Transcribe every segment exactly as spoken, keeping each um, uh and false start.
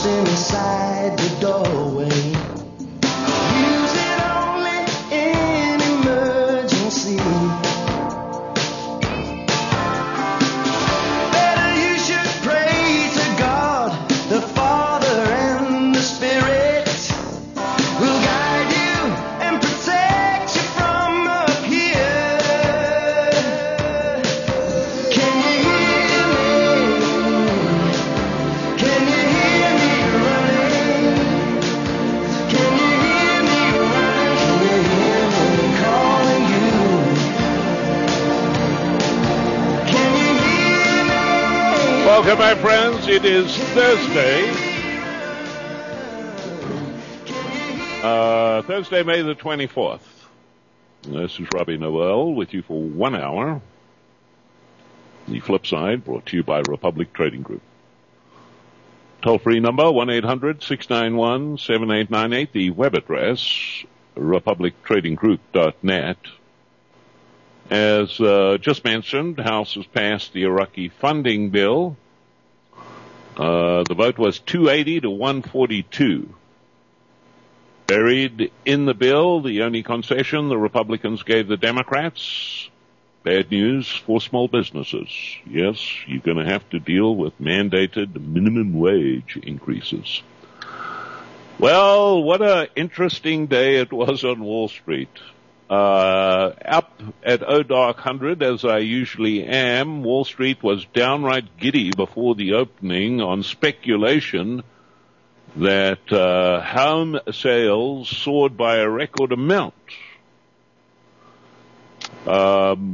just inside the doorway. Use it only in emergency. Better you should pray to God, the Father and the Spirit will guide you and protect you from up here. Can you hear me? Can you hear me running? Can you hear me running? Can you hear me calling you? Can you hear me? Welcome, my friends. It is Thursday. Uh, Thursday, May the twenty-fourth. This is Robbie Noel with you for one hour. The Flip Side brought to you by Republic Trading Group. Toll-free number, one eight hundred six nine one seven eight nine eight. The web address, republic trading group dot net. As uh, just mentioned, House has passed the Iraqi funding bill. Uh, the vote was two eighty to one forty-two. Buried in the bill, the only concession the Republicans gave the Democrats, bad news for small businesses. Yes, you're going to have to deal with mandated minimum wage increases. Well, what an interesting day it was on Wall Street. Uh, up at O Dark one hundred, as I usually am, Wall Street was downright giddy before the opening on speculation that uh, home sales soared by a record amount. Um,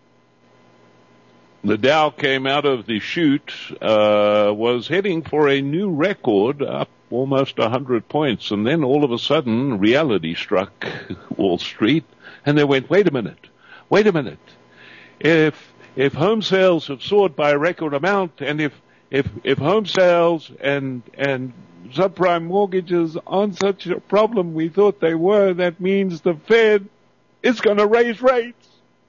the Dow came out of the chute, uh, was heading for a new record, up almost one hundred points, and then all of a sudden reality struck Wall Street, and they went, wait a minute, wait a minute. If if home sales have soared by a record amount, and if if if home sales and and subprime mortgages aren't such a problem we thought they were, that means the Fed is going to raise rates.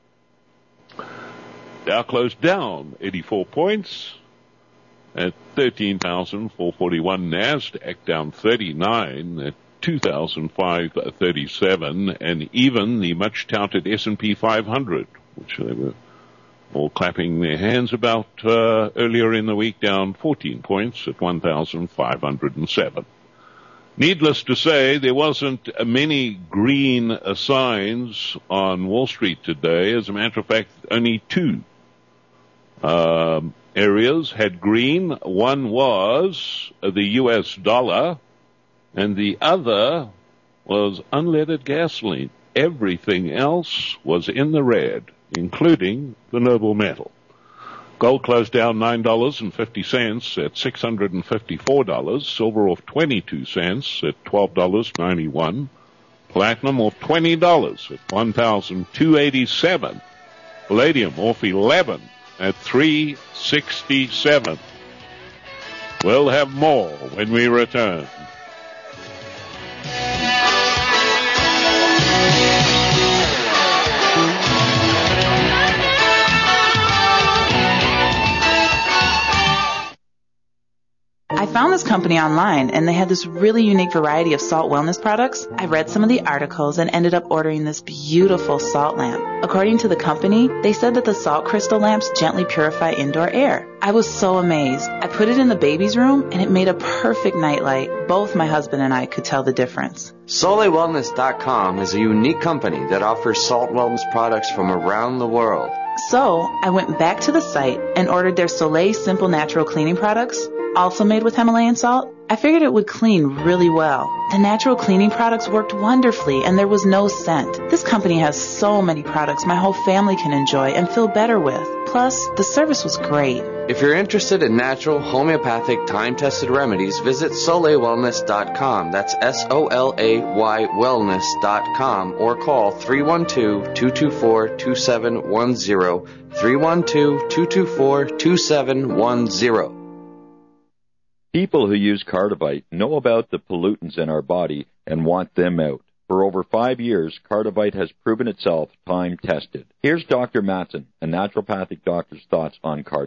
Dow closed down eighty-four points at thirteen thousand four hundred forty-one. NASDAQ down thirty-nine at two thousand five hundred thirty-seven. And even the much-touted S and P five hundred, which they were all clapping their hands about uh, earlier in the week, down fourteen points at one thousand five hundred seven. Needless to say, there wasn't many green uh, signs on Wall Street today. As a matter of fact, only two um, areas had green. One was the U S dollar, and the other was unleaded gasoline. Everything else was in the red, including the noble metal. Gold closed down nine dollars and fifty cents at six hundred fifty-four dollars. Silver off twenty-two cents at twelve dollars and ninety-one cents. Platinum off twenty dollars at one thousand two hundred eighty-seven dollars. Palladium off eleven dollars at three hundred sixty-seven dollars. We'll have more when we return. I found this company online, and they had this really unique variety of salt wellness products. I read some of the articles and ended up ordering this beautiful salt lamp. According to the company, they said that the salt crystal lamps gently purify indoor air. I was so amazed. I put it in the baby's room, and it made a perfect nightlight. Both my husband and I could tell the difference. Soleil Wellness dot com is a unique company that offers salt wellness products from around the world. So I went back to the site and ordered their Soleil Simple Natural Cleaning products, also made with Himalayan salt. I figured it would clean really well. The natural cleaning products worked wonderfully, and there was no scent. This company has so many products my whole family can enjoy and feel better with. Plus, the service was great. If you're interested in natural, homeopathic, time-tested remedies, visit Soleil Wellness dot com. That's S O L A Y Wellness dot com, or call three one two, two two four, two seven one zero, three one two, two two four, two seven one zero. People who use Cardivite know about the pollutants in our body and want them out. For over five years, Cardivite has proven itself time-tested. Here's Doctor Matson, a naturopathic doctor's thoughts on Cardivite.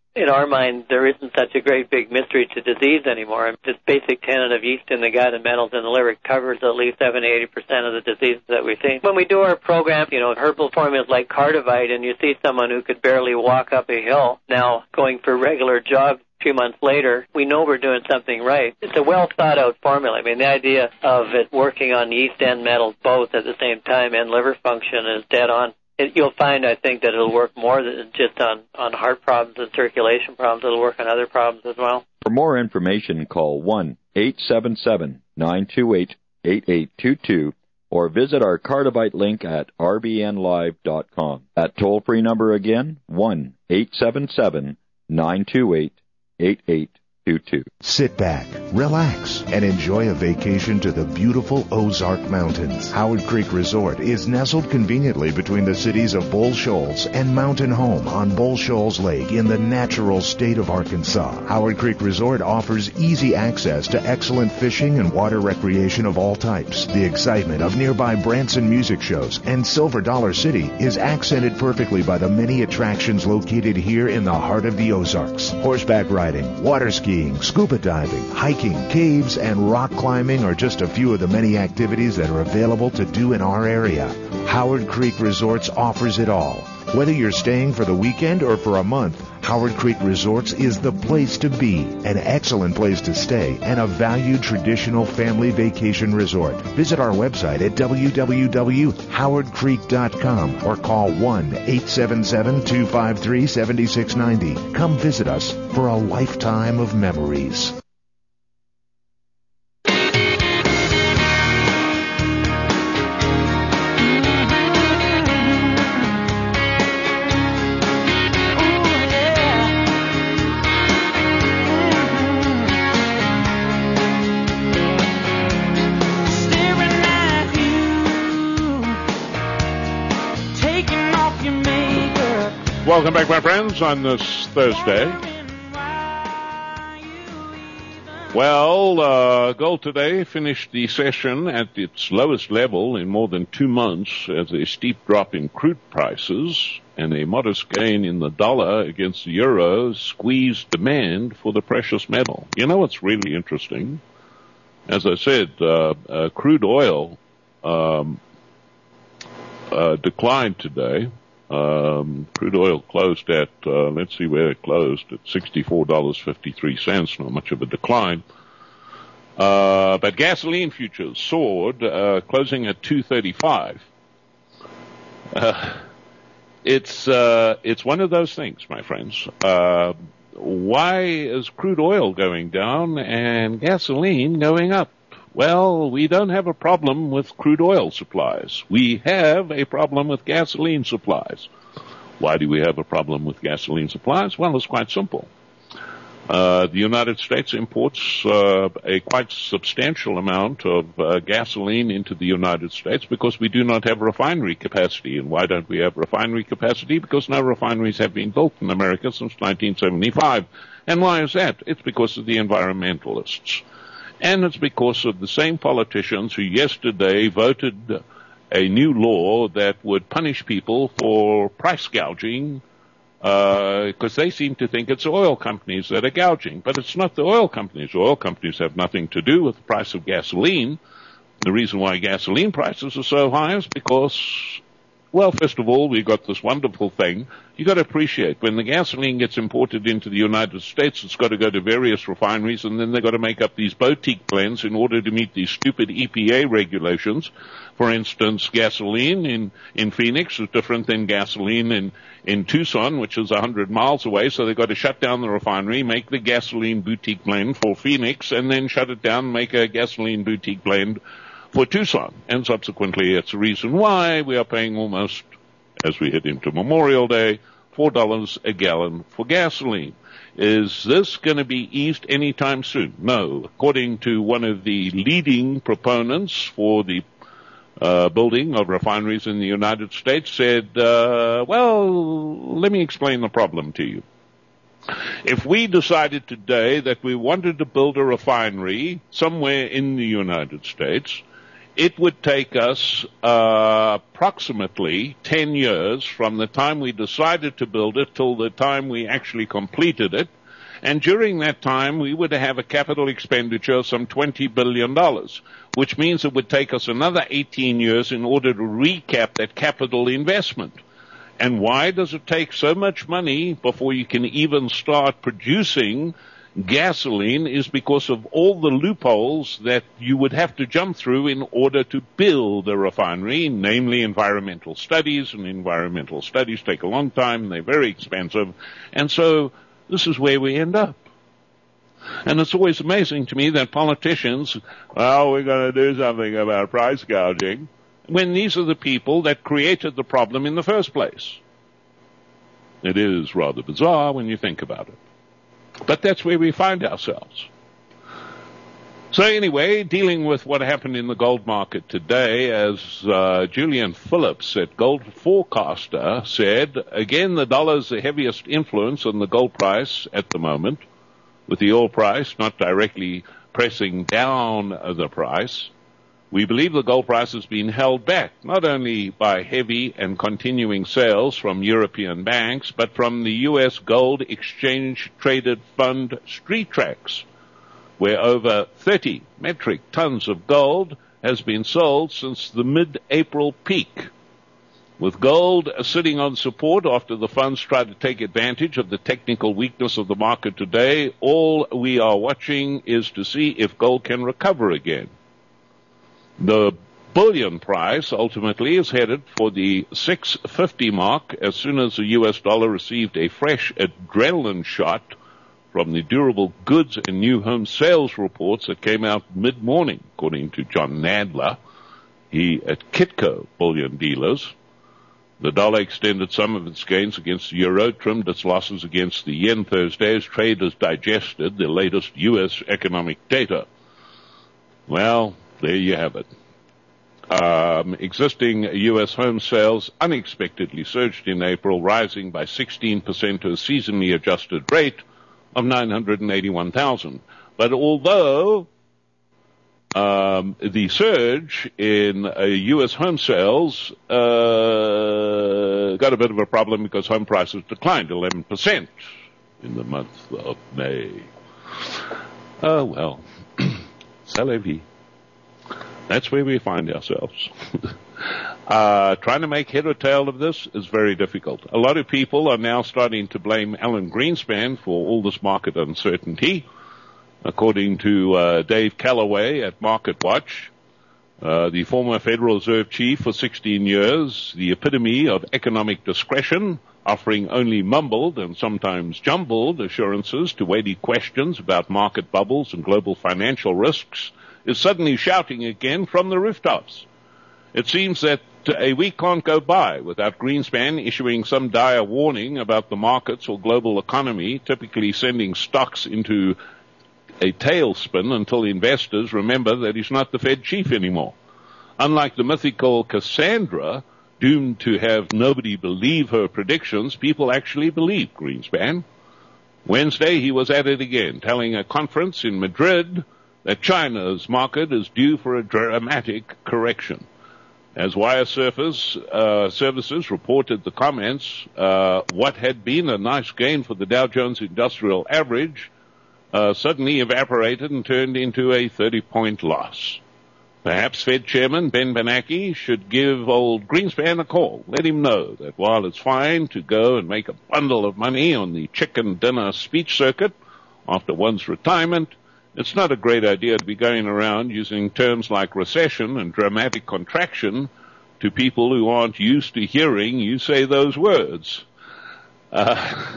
in our mind, there isn't such a great big mystery to disease anymore. I mean, this basic tenet of yeast in the gut and metals in the liver covers at least seventy to eighty percent of the diseases that we see. When we do our program, you know, herbal formulas like Cardivite, and you see someone who could barely walk up a hill now going for regular jogs a few months later, we know we're doing something right. It's a well-thought-out formula. I mean, the idea of it working on yeast and metals both at the same time and liver function is dead on. It, you'll find, I think, that it'll work more than just on, on heart problems and circulation problems. It'll work on other problems as well. For more information, call one eight seven seven, nine two eight, eight eight two two or visit our Cardivite link at r b n live dot com. That toll-free number again, one eight seven seven, nine two eight, eight eight two two. Sit back, relax, and enjoy a vacation to the beautiful Ozark Mountains. Howard Creek Resort is nestled conveniently between the cities of Bull Shoals and Mountain Home on Bull Shoals Lake in the natural state of Arkansas. Howard Creek Resort offers easy access to excellent fishing and water recreation of all types. The excitement of nearby Branson music shows and Silver Dollar City is accented perfectly by the many attractions located here in the heart of the Ozarks. Horseback riding, water skiing, scuba diving, hiking, caves, and rock climbing are just a few of the many activities that are available to do in our area. Howard Creek Resorts offers it all. Whether you're staying for the weekend or for a month, Howard Creek Resorts is the place to be, an excellent place to stay, and a valued traditional family vacation resort. Visit our website at w w w dot howard creek dot com or call one eight seven seven, two five three, seven six nine zero. Come visit us for a lifetime of memories. Welcome back, my friends, on this Thursday. Well, uh, gold today finished the session at its lowest level in more than two months as a steep drop in crude prices and a modest gain in the dollar against the euro squeezed demand for the precious metal. You know what's really interesting? As I said, uh, uh, crude oil um, uh, declined today. Um, crude oil closed at, uh, let's see where it closed, at sixty-four dollars and fifty-three cents, not much of a decline. Uh, but gasoline futures soared, uh, closing at two thirty-five. Uh, it's, uh, it's one of those things, my friends. Uh, why is crude oil going down and gasoline going up? Well, we don't have a problem with crude oil supplies. We have a problem with gasoline supplies. Why do we have a problem with gasoline supplies? Well, it's quite simple. Uh, the United States imports uh, a quite substantial amount of uh, gasoline into the United States because we do not have refinery capacity. And why don't we have refinery capacity? Because no refineries have been built in America since nineteen seventy-five. And why is that? It's because of the environmentalists. And it's because of the same politicians who yesterday voted a new law that would punish people for price gouging, because uh, they seem to think it's oil companies that are gouging. But it's not the oil companies. Oil companies have nothing to do with the price of gasoline. The reason why gasoline prices are so high is because, well, first of all, we've got this wonderful thing. You've got to appreciate when the gasoline gets imported into the United States, it's got to go to various refineries, and then they've got to make up these boutique blends in order to meet these stupid E P A regulations. For instance, gasoline in, in Phoenix is different than gasoline in, in Tucson, which is one hundred miles away, so they've got to shut down the refinery, make the gasoline boutique blend for Phoenix, and then shut it down and make a gasoline boutique blend for Tucson. And subsequently, it's the reason why we are paying almost, as we head into Memorial Day, four dollars a gallon for gasoline. Is this going to be eased anytime soon? No. According to one of the leading proponents for the uh, building of refineries in the United States said, uh, well, let me explain the problem to you. If we decided today that we wanted to build a refinery somewhere in the United States, it would take us uh, approximately ten years from the time we decided to build it till the time we actually completed it. And during that time, we would have a capital expenditure of some twenty billion dollars, which means it would take us another eighteen years in order to recap that capital investment. And why does it take so much money before you can even start producing gasoline? Is because of all the loopholes that you would have to jump through in order to build a refinery, namely environmental studies, and environmental studies take a long time, they're very expensive, and so this is where we end up. And it's always amazing to me that politicians, well, we're going to do something about price gouging, when these are the people that created the problem in the first place. It is rather bizarre when you think about it. But that's where we find ourselves. So anyway, dealing with what happened in the gold market today, as uh, Julian Phillips at Gold Forecaster said, again, the dollar is the heaviest influence on the gold price at the moment, with the oil price not directly pressing down the price. We believe the gold price has been held back, not only by heavy and continuing sales from European banks, but from the U S Gold Exchange Traded Fund Street Tracks, where over thirty metric tons of gold has been sold since the mid-April peak. With gold sitting on support after the funds tried to take advantage of the technical weakness of the market today, all we are watching is to see if gold can recover again. The bullion price ultimately is headed for the six fifty mark as soon as the U S dollar received a fresh adrenaline shot from the durable goods and new home sales reports that came out mid-morning, according to John Nadler, he at Kitco Bullion Dealers. The dollar extended some of its gains against the euro, trimmed its losses against the yen Thursday as traders digested the latest U S economic data. Well, there you have it. Um, existing U S home sales unexpectedly surged in April, rising by sixteen percent to a seasonally adjusted rate of nine hundred eighty-one thousand. But although um, the surge in uh, U S home sales uh, got a bit of a problem because home prices declined eleven percent in the month of May. Oh, well. C'est la vie. That's where we find ourselves. uh, trying to make head or tail of this is very difficult. A lot of people are now starting to blame Alan Greenspan for all this market uncertainty. According to uh, Dave Calloway at MarketWatch, uh, the former Federal Reserve chief for sixteen years, the epitome of economic discretion, offering only mumbled and sometimes jumbled assurances to weighty questions about market bubbles and global financial risks, is suddenly shouting again from the rooftops. It seems that a week can't go by without Greenspan issuing some dire warning about the markets or global economy, typically sending stocks into a tailspin until investors remember that he's not the Fed chief anymore. Unlike the mythical Cassandra, doomed to have nobody believe her predictions, people actually believe Greenspan. Wednesday, he was at it again, telling a conference in Madrid that China's market is due for a dramatic correction. As Wire Surface, uh, Services reported the comments, uh, what had been a nice gain for the Dow Jones Industrial Average uh, suddenly evaporated and turned into a thirty-point loss. Perhaps Fed Chairman Ben Bernanke should give old Greenspan a call. Let him know that while it's fine to go and make a bundle of money on the chicken dinner speech circuit after one's retirement, it's not a great idea to be going around using terms like recession and dramatic contraction to people who aren't used to hearing you say those words. Uh,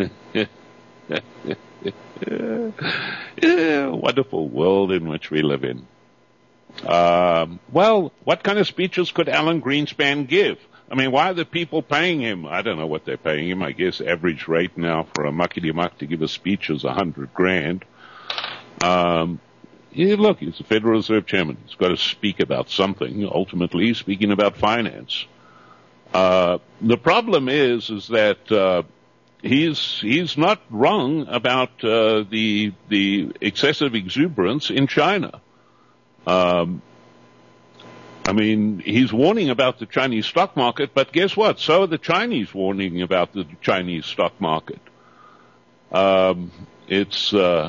yeah, wonderful world in which we live in. Um, well, what kind of speeches could Alan Greenspan give? I mean, why are the people paying him? I don't know what they're paying him. I guess average rate now for a muckety-muck to give a speech is a hundred grand. Um, yeah, look, he's the Federal Reserve Chairman. He's got to speak about something. Ultimately, he's speaking about finance. Uh, the problem is, is that, uh, he's, he's not wrong about, uh, the, the excessive exuberance in China. Um, I mean, he's warning about the Chinese stock market, but guess what? So are the Chinese warning about the Chinese stock market. Um, it's, uh,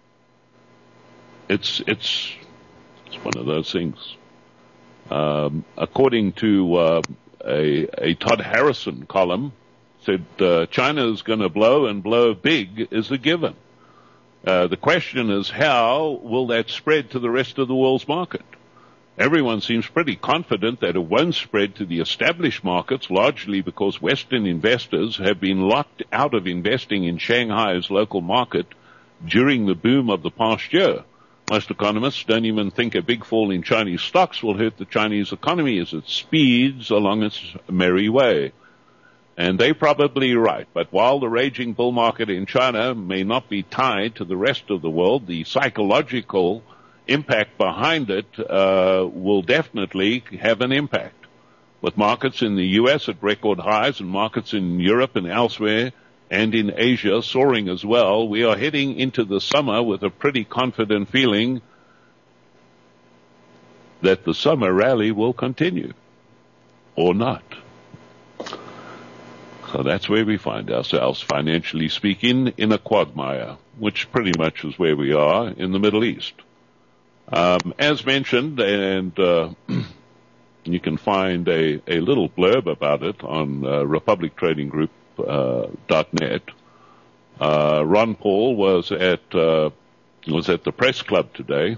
it's, it's, it's one of those things. Um, according to, uh, a, a Todd Harrison column, said, uh, China is going to blow and blow big is a given. Uh, the question is, how will that spread to the rest of the world's market? Everyone seems pretty confident that it won't spread to the established markets, largely because Western investors have been locked out of investing in Shanghai's local market during the boom of the past year. Most economists don't even think a big fall in Chinese stocks will hurt the Chinese economy as it speeds along its merry way. And they're probably right. But while the raging bull market in China may not be tied to the rest of the world, the psychological impact behind it uh, will definitely have an impact. With markets in the U S at record highs and markets in Europe and elsewhere and in Asia soaring as well, we are heading into the summer with a pretty confident feeling that the summer rally will continue or not. So that's where we find ourselves, financially speaking, in a quagmire, which pretty much is where we are in the Middle East. Um, as mentioned, and uh, you can find a, a little blurb about it on uh, republic trading group dot net. Uh, Ron Paul was at uh, was at the press club today,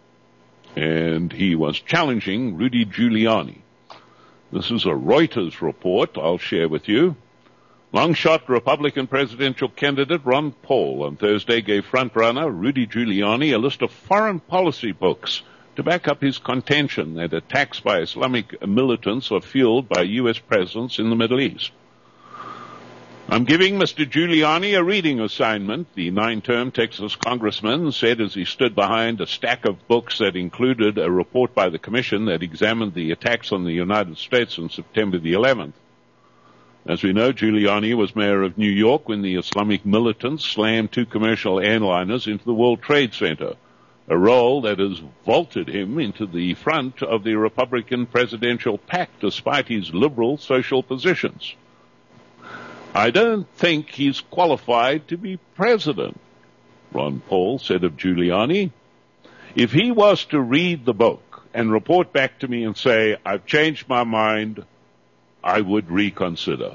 and he was challenging Rudy Giuliani. This is a Reuters report I'll share with you. Long-shot Republican presidential candidate Ron Paul on Thursday gave frontrunner Rudy Giuliani a list of foreign policy books to back up his contention that attacks by Islamic militants are fueled by U S presence in the Middle East. I'm giving Mister Giuliani a reading assignment, the nine-term Texas congressman said as he stood behind a stack of books that included a report by the commission that examined the attacks on the United States on September the eleventh. As we know, Giuliani was mayor of New York when the Islamic militants slammed two commercial airliners into the World Trade Center, a role that has vaulted him into the front of the Republican presidential pack despite his liberal social positions. I don't think he's qualified to be president, Ron Paul said of Giuliani. If he was to read the book and report back to me and say, I've changed my mind, I would reconsider.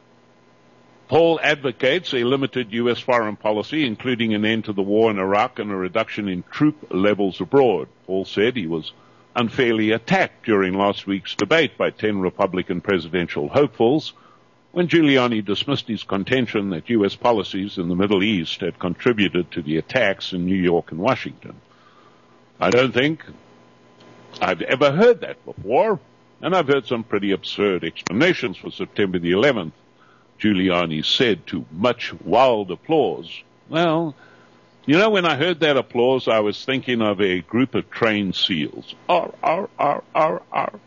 Paul advocates a limited U S foreign policy, including an end to the war in Iraq and a reduction in troop levels abroad. Paul said he was unfairly attacked during last week's debate by ten Republican presidential hopefuls when Giuliani dismissed his contention that U S policies in the Middle East had contributed to the attacks in New York and Washington. I don't think I've ever heard that before. And I've heard some pretty absurd explanations for September the eleventh, Giuliani said to much wild applause. Well, you know, when I heard that applause, I was thinking of a group of trained seals. Arr, arr, arr, arr, arr.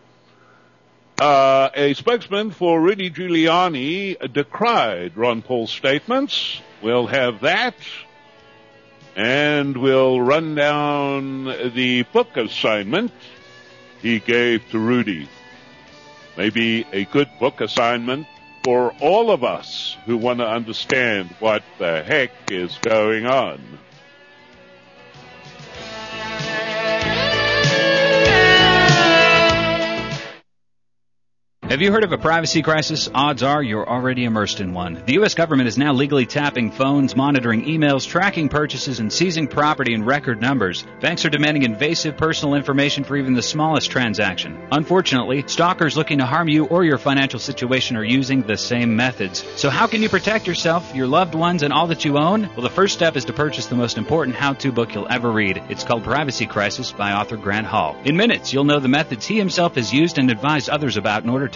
Uh, a spokesman for Rudy Giuliani decried Ron Paul's statements. We'll have that. And we'll run down the book assignment he gave to Rudy. Maybe a good book assignment for all of us who want to understand what the heck is going on. Have you heard of a privacy crisis? Odds are you're already immersed in one. The U S government is now legally tapping phones, monitoring emails, tracking purchases, and seizing property in record numbers. Banks are demanding invasive personal information for even the smallest transaction. Unfortunately, stalkers looking to harm you or your financial situation are using the same methods. So how can you protect yourself, your loved ones, and all that you own? Well, the first step is to purchase the most important how-to book you'll ever read. It's called Privacy Crisis by author Grant Hall. In minutes, you'll know the methods he himself has used and advised others about in order to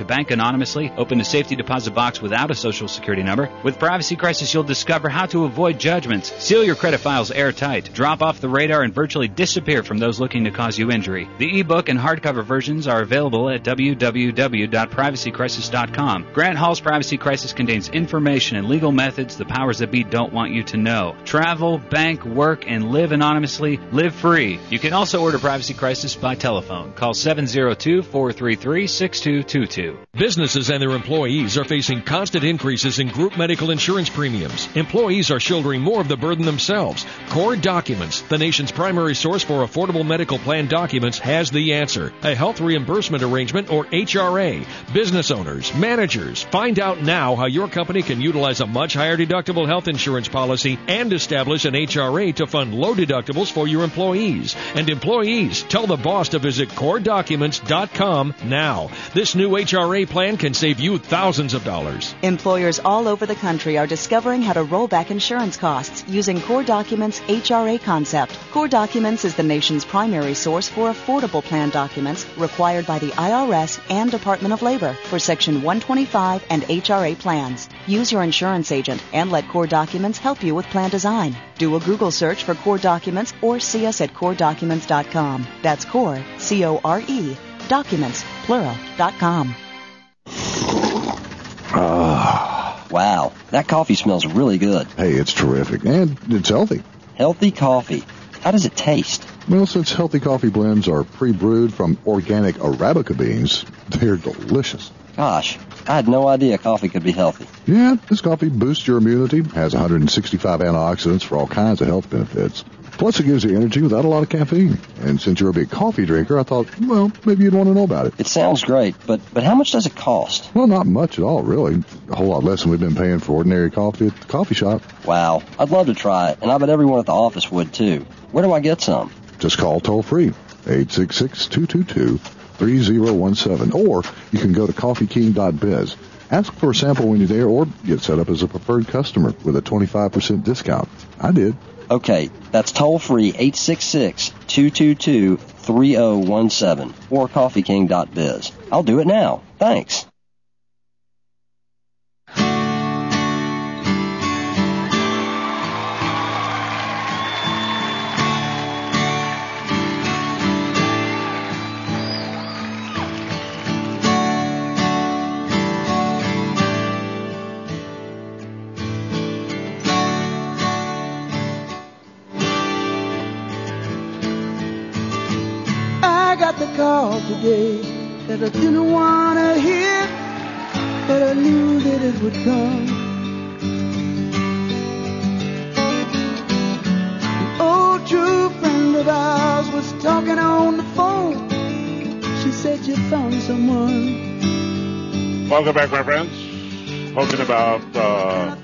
to bank anonymously, open a safety deposit box without a social security number. With Privacy Crisis, you'll discover how to avoid judgments, seal your credit files airtight, drop off the radar, and virtually disappear from those looking to cause you injury. The ebook and hardcover versions are available at w w w dot privacy crisis dot com. Grant Hall's Privacy Crisis contains information and legal methods the powers that be don't want you to know. Travel, bank, work, and live anonymously. Live free. You can also order Privacy Crisis by telephone. Call seven zero two, four three three, six two two two. Businesses and their employees are facing constant increases in group medical insurance premiums. Employees are shouldering more of the burden themselves. Core Documents, the nation's primary source for affordable medical plan documents, has the answer. A health reimbursement arrangement, or H R A. Business owners, managers, find out now how your company can utilize a much higher deductible health insurance policy and establish an H R A to fund low deductibles for your employees. And employees, tell the boss to visit core documents dot com now. This new H R A plan can save you thousands of dollars. Employers all over the country are discovering how to roll back insurance costs using Core Documents' H R A concept. Core Documents is the nation's primary source for affordable plan documents required by the I R S and Department of Labor for Section one twenty-five and H R A plans. Use your insurance agent and let Core Documents help you with plan design. Do a Google search for Core Documents or see us at core documents dot com. That's Core, C O R E, documents, plural, dot com. Ah. Wow, that coffee smells really good. Hey, it's terrific, and it's healthy. Healthy coffee. How does it taste? Well, since healthy coffee blends are pre-brewed from organic Arabica beans, they're delicious. Gosh, I had no idea coffee could be healthy. Yeah, this coffee boosts your immunity, has one hundred sixty-five antioxidants for all kinds of health benefits. Plus, it gives you energy without a lot of caffeine. And since you're a big coffee drinker, I thought, well, maybe you'd want to know about it. It sounds great, but but how much does it cost? Well, not much at all, really. A whole lot less than we've been paying for ordinary coffee at the coffee shop. Wow, I'd love to try it, and I bet everyone at the office would, too. Where do I get some? Just call toll-free, eight six six, two two two, three zero one seven, or you can go to coffee king dot biz. Ask for a sample when you're there, or get set up as a preferred customer with a twenty-five percent discount. I did. Okay, that's toll-free, eight six six, two two two, three zero one seven, or coffee king dot biz. I'll do it now. Thanks. Call today that I didn't want to hear, but I knew that it would come. An old true friend of ours was talking on the phone. She said you found someone. Welcome back, my friends. Talking about uh,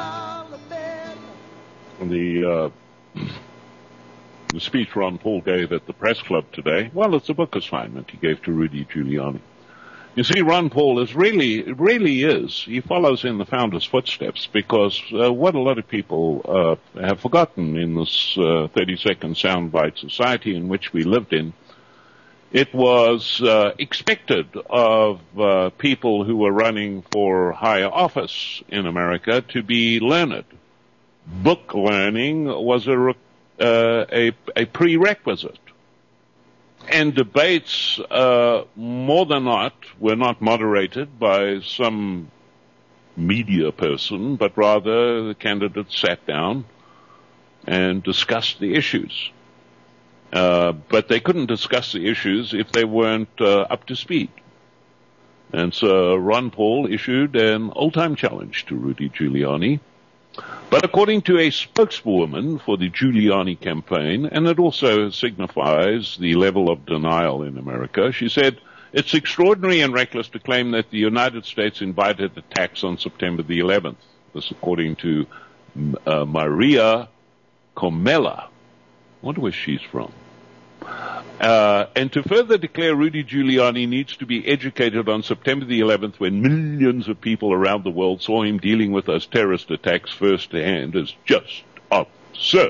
the uh, the speech Ron Paul gave at the press club today. Well, it's a book assignment he gave to Rudy Giuliani. You see, Ron Paul is really, really is, he follows in the founder's footsteps, because uh, what a lot of people uh, have forgotten in this uh, thirty-second soundbite society in which we lived in, it was uh, expected of uh, people who were running for higher office in America to be learned. Book learning was a requirement. Uh, a, a prerequisite. And debates, uh, more than not, were not moderated by some media person, but rather the candidates sat down and discussed the issues. Uh, but they couldn't discuss the issues if they weren't uh, up to speed. And so Ron Paul issued an old-time challenge to Rudy Giuliani. But according to a spokeswoman for the Giuliani campaign, and it also signifies the level of denial in America, she said, it's extraordinary and reckless to claim that the United States invited attacks on September the eleventh. This according to uh, Maria Comella. I wonder where she's from. Uh, and to further declare Rudy Giuliani needs to be educated on September the eleventh, when millions of people around the world saw him dealing with those terrorist attacks firsthand, is just absurd.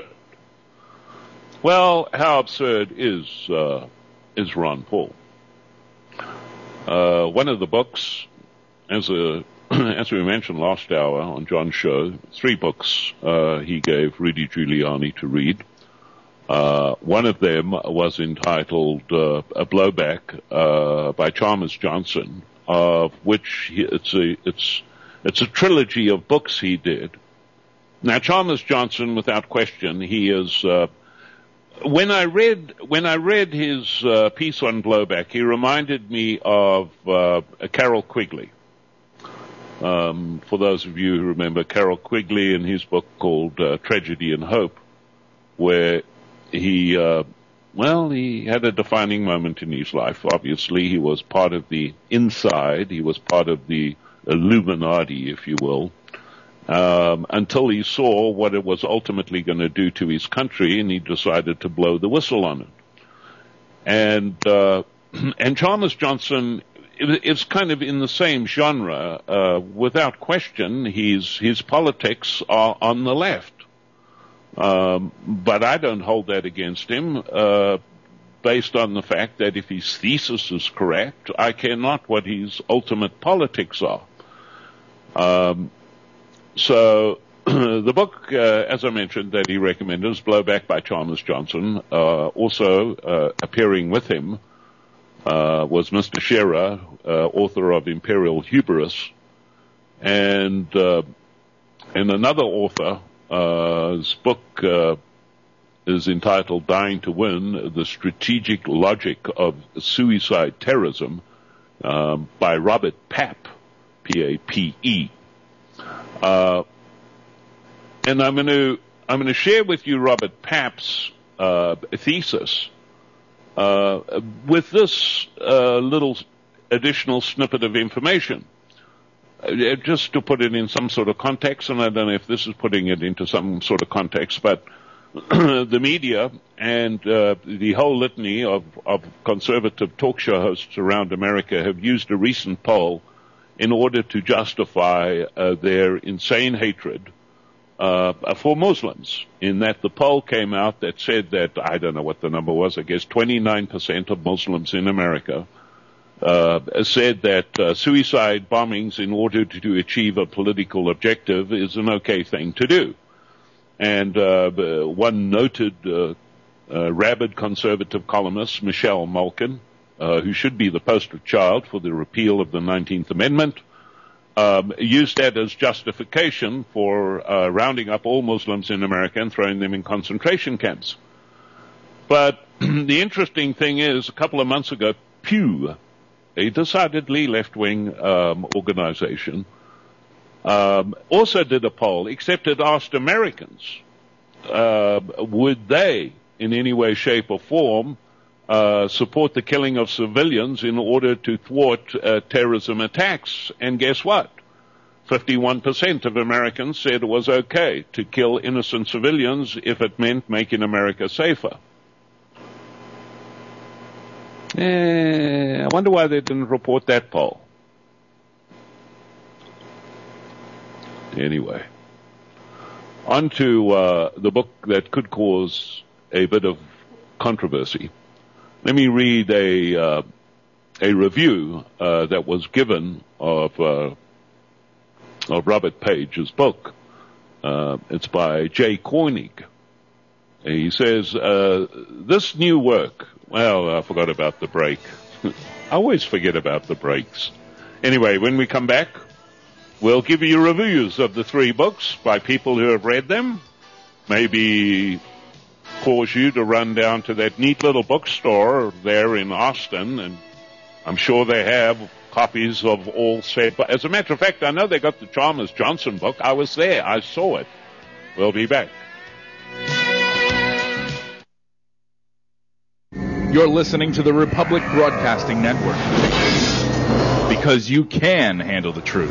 Well, how absurd is uh, is Ron Paul? Uh, one of the books, as a as we mentioned last hour on John's show, three books uh, he gave Rudy Giuliani to read. Uh, one of them was entitled uh, A Blowback uh, by Chalmers Johnson, of which he, it's a it's it's a trilogy of books he did. Now, Chalmers Johnson, without question, he is. Uh, when I read when I read his uh, piece on Blowback, he reminded me of uh, Carroll Quigley. Um, for those of you who remember Carroll Quigley in his book called uh, Tragedy and Hope, where he, uh, well, he had a defining moment in his life. Obviously, he was part of the inside. He was part of the Illuminati, if you will, um, until he saw what it was ultimately going to do to his country, and he decided to blow the whistle on it. And uh, and Chalmers Johnson is kind of in the same genre. Uh, without question, his his politics are on the left. Um, but I don't hold that against him, uh, based on the fact that if his thesis is correct, I care not what his ultimate politics are. Um, so the book, uh, as I mentioned, that he recommended is Blowback by Chalmers Johnson. Uh, also uh, appearing with him uh, was Mister Scherer, uh, author of Imperial Hubris, and uh, and another author. Uh, his book uh, is entitled Dying to Win, The Strategic Logic of Suicide Terrorism, um, by Robert Papp, P A P E. Uh, and I'm going to I'm going to share with you Robert Papp's uh, thesis uh, with this uh, little additional snippet of information. Uh, just to put it in some sort of context, and I don't know if this is putting it into some sort of context, but the media and uh, the whole litany of, of conservative talk show hosts around America have used a recent poll in order to justify uh, their insane hatred uh, for Muslims, in that the poll came out that said that, I don't know what the number was, I guess twenty-nine percent of Muslims in America Uh, said that uh, suicide bombings in order to, to achieve a political objective is an okay thing to do. And uh, one noted uh, uh, rabid conservative columnist, Michelle Malkin, uh, who should be the poster child for the repeal of the nineteenth Amendment, um, used that as justification for uh, rounding up all Muslims in America and throwing them in concentration camps. But the interesting thing is, a couple of months ago, Pew, a decidedly left-wing um, organization, um, also did a poll, except it asked Americans, uh, would they, in any way, shape, or form, uh, support the killing of civilians in order to thwart uh, terrorism attacks? And guess what? fifty-one percent of Americans said it was okay to kill innocent civilians if it meant making America safer. Eh, I wonder why they didn't report that poll. Anyway, on to uh, the book that could cause a bit of controversy. Let me read a uh, a review uh, that was given of uh, of Robert Page's book. Uh, it's by Jay Koenig. He says, uh, this new work, well, I forgot about the break. I always forget about the breaks. Anyway, when we come back, we'll give you reviews of the three books by people who have read them. Maybe cause you to run down to that neat little bookstore there in Austin, and I'm sure they have copies of all said. But as a matter of fact, I know they got the Chalmers Johnson book. I was there. I saw it. We'll be back. You're listening to the Republic Broadcasting Network, because you can handle the truth.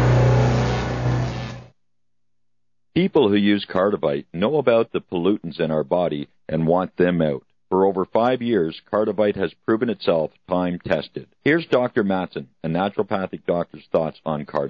People who use Cardivite know about the pollutants in our body and want them out. For over five years, Cardivite has proven itself time-tested. Here's Doctor Matson, a naturopathic doctor's thoughts on Cardivite.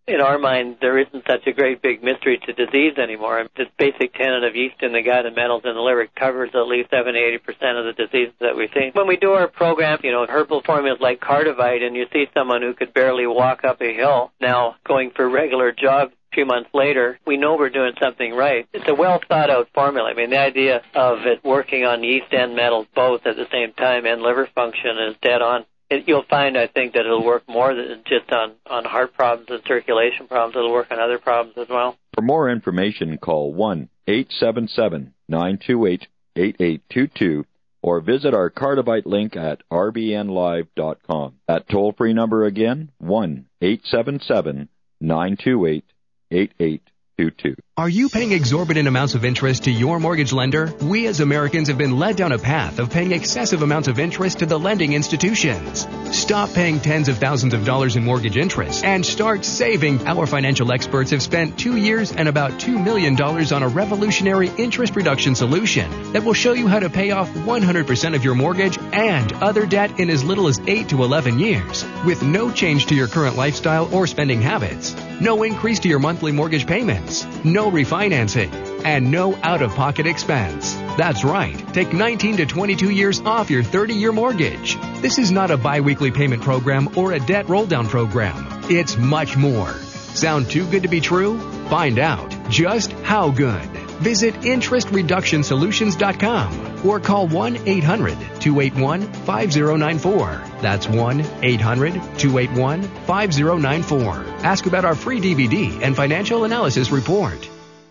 in our mind, there isn't such a great big mystery to disease anymore. I mean, this basic tenet of yeast in the gut and metals in the liver covers at least seventy to eighty percent of the diseases that we see. When we do our program, you know, herbal formulas like Cardivite, and you see someone who could barely walk up a hill now going for regular jogs a few months later, we know we're doing something right. It's a well-thought-out formula. I mean, the idea of it working on yeast and metals both at the same time and liver function is dead on. It, you'll find, I think, that it'll work more than just on, on heart problems and circulation problems. It'll work on other problems as well. For more information, call one eight seven seven, nine two eight, eight eight two two or visit our Cardivite link at r b n live dot com. That toll-free number again, one eight seven seven, nine two eight, eight eight two two. Are you paying exorbitant amounts of interest to your mortgage lender? We as Americans have been led down a path of paying excessive amounts of interest to the lending institutions. Stop paying tens of thousands of dollars in mortgage interest and start saving. Our financial experts have spent two years and about two million dollars on a revolutionary interest reduction solution that will show you how to pay off one hundred percent of your mortgage and other debt in as little as eight to eleven years with no change to your current lifestyle or spending habits, no increase to your monthly mortgage payments, no refinancing, and no out-of-pocket expense. That's right. Take nineteen to twenty-two years off your thirty-year mortgage. This is not a bi-weekly payment program or a debt roll-down program. It's much more. Sound too good to be true? Find out just how good. Visit interest reduction solutions dot com or call one eight hundred, two eight one, five zero nine four. That's one eight hundred, two eight one, five zero nine four. Ask about our free D V D and financial analysis report.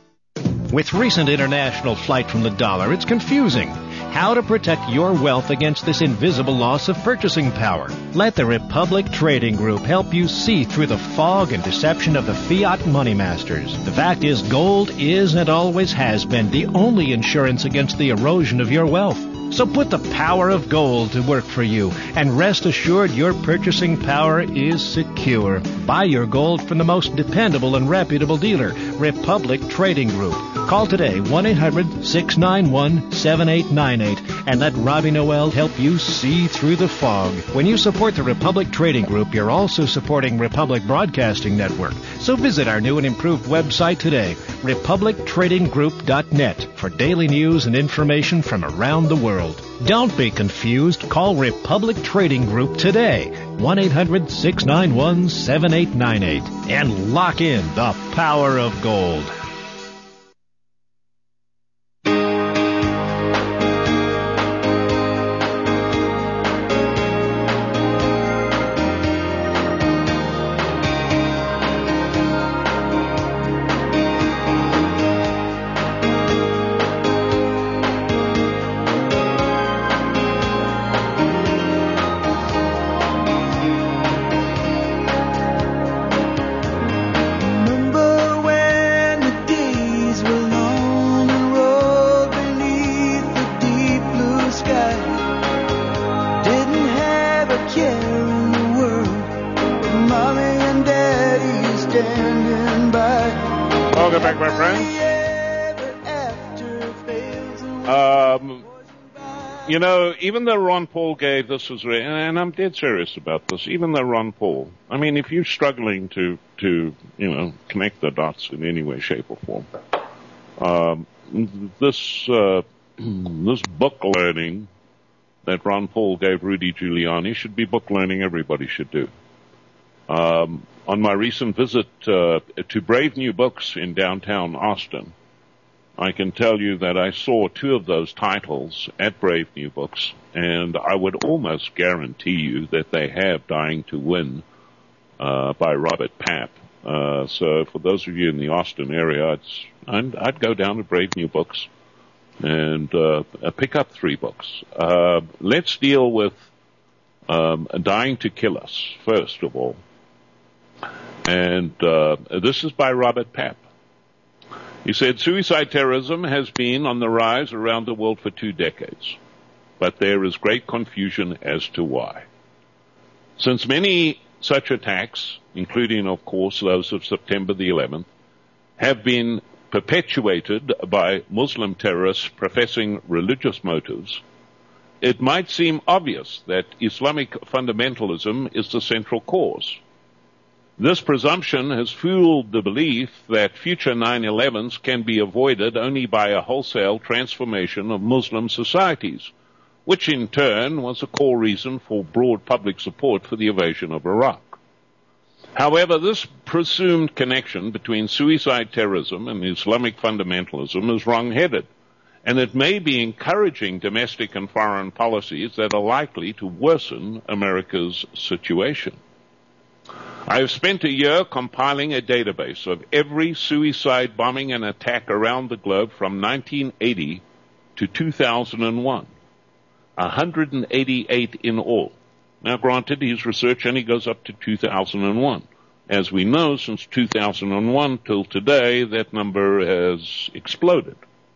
With recent international flight from the dollar, it's confusing. How to protect your wealth against this invisible loss of purchasing power. Let the Republic Trading Group help you see through the fog and deception of the fiat money masters. The fact is, gold is and always has been the only insurance against the erosion of your wealth. So put the power of gold to work for you, and rest assured your purchasing power is secure. Buy your gold from the most dependable and reputable dealer, Republic Trading Group. Call today, one eight hundred, six nine one, seven eight nine eight, and let Robbie Noel help you see through the fog. When you support the Republic Trading Group, you're also supporting Republic Broadcasting Network. So visit our new and improved website today, republic trading group dot net, for daily news and information from around the world. Don't be confused. Call Republic Trading Group today, one eight hundred, six nine one, seven eight nine eight, and lock in the power of gold. You know, even though Ron Paul gave this as, re- and I'm dead serious about this, even though Ron Paul, I mean, if you're struggling to, to, you know, connect the dots in any way, shape, or form, um, this, uh, this book learning that Ron Paul gave Rudy Giuliani should be book learning everybody should do. Um, on my recent visit, uh, to Brave New Books in downtown Austin, I can tell you that I saw two of those titles at Brave New Books, and I would almost guarantee you that they have Dying to Win uh, by Robert Papp. Uh, so for those of you in the Austin area, it's, I'd, I'd go down to Brave New Books and uh, pick up three books. Uh, let's deal with um, Dying to Kill Us, first of all. And uh, this is by Robert Papp. He said, suicide terrorism has been on the rise around the world for two decades, but there is great confusion as to why. Since many such attacks, including, of course, those of September the eleventh, have been perpetuated by Muslim terrorists professing religious motives, it might seem obvious that Islamic fundamentalism is the central cause. This presumption has fueled the belief that future nine elevens can be avoided only by a wholesale transformation of Muslim societies, which in turn was a core reason for broad public support for the invasion of Iraq. However, this presumed connection between suicide terrorism and Islamic fundamentalism is wrong-headed, and it may be encouraging domestic and foreign policies that are likely to worsen America's situation. I have spent a year compiling a database of every suicide bombing and attack around the globe from nineteen eighty to two thousand one. one hundred eighty-eight in all. Now, granted, his research only goes up to two thousand one. As we know, since two thousand one till today, that number has exploded.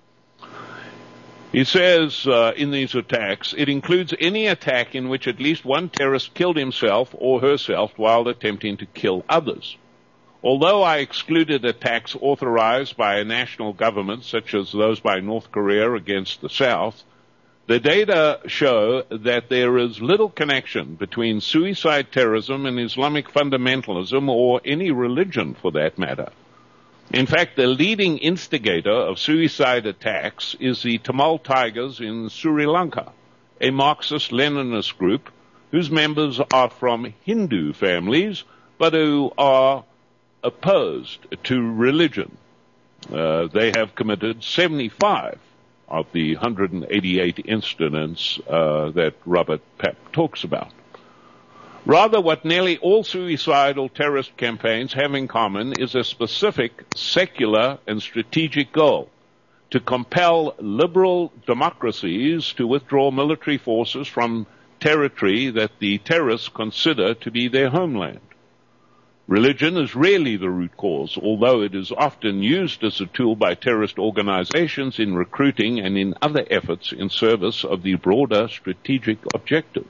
He says uh, in these attacks, it includes any attack in which at least one terrorist killed himself or herself while attempting to kill others. Although I excluded attacks authorized by a national government, such as those by North Korea against the South, the data show that there is little connection between suicide terrorism and Islamic fundamentalism or any religion for that matter. In fact, the leading instigator of suicide attacks is the Tamil Tigers in Sri Lanka, a Marxist-Leninist group whose members are from Hindu families but who are opposed to religion. Uh, they have committed seventy-five of the one hundred eighty-eight incidents uh, that Robert Papp talks about. Rather, what nearly all suicidal terrorist campaigns have in common is a specific secular and strategic goal: to compel liberal democracies to withdraw military forces from territory that the terrorists consider to be their homeland. Religion is rarely the root cause, although it is often used as a tool by terrorist organizations in recruiting and in other efforts in service of the broader strategic objective.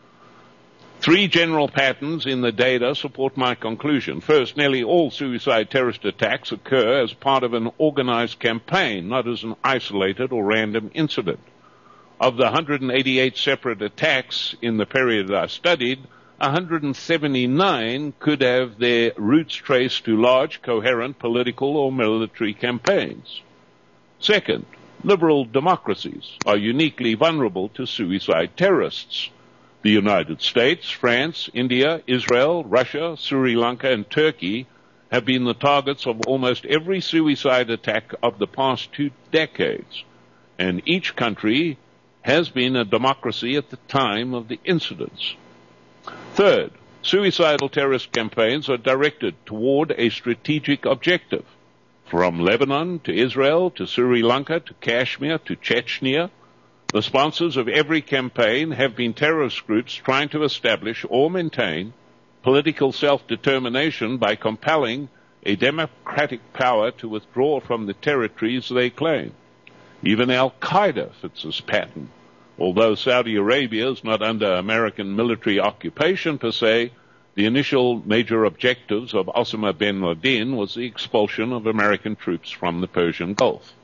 Three general patterns in the data support my conclusion. First, nearly all suicide terrorist attacks occur as part of an organized campaign, not as an isolated or random incident. Of the one hundred eighty-eight separate attacks in the period I studied, one hundred seventy-nine could have their roots traced to large, coherent political or military campaigns. Second, liberal democracies are uniquely vulnerable to suicide terrorists. The United States, France, India, Israel, Russia, Sri Lanka, and Turkey have been the targets of almost every suicide attack of the past two decades, and each country has been a democracy at the time of the incidents. Third, suicidal terrorist campaigns are directed toward a strategic objective. From Lebanon to Israel to Sri Lanka to Kashmir to Chechnya, the sponsors of every campaign have been terrorist groups trying to establish or maintain political self-determination by compelling a democratic power to withdraw from the territories they claim. Even Al-Qaeda fits this pattern. Although Saudi Arabia is not under American military occupation per se, the initial major objectives of Osama bin Laden was the expulsion of American troops from the Persian Gulf.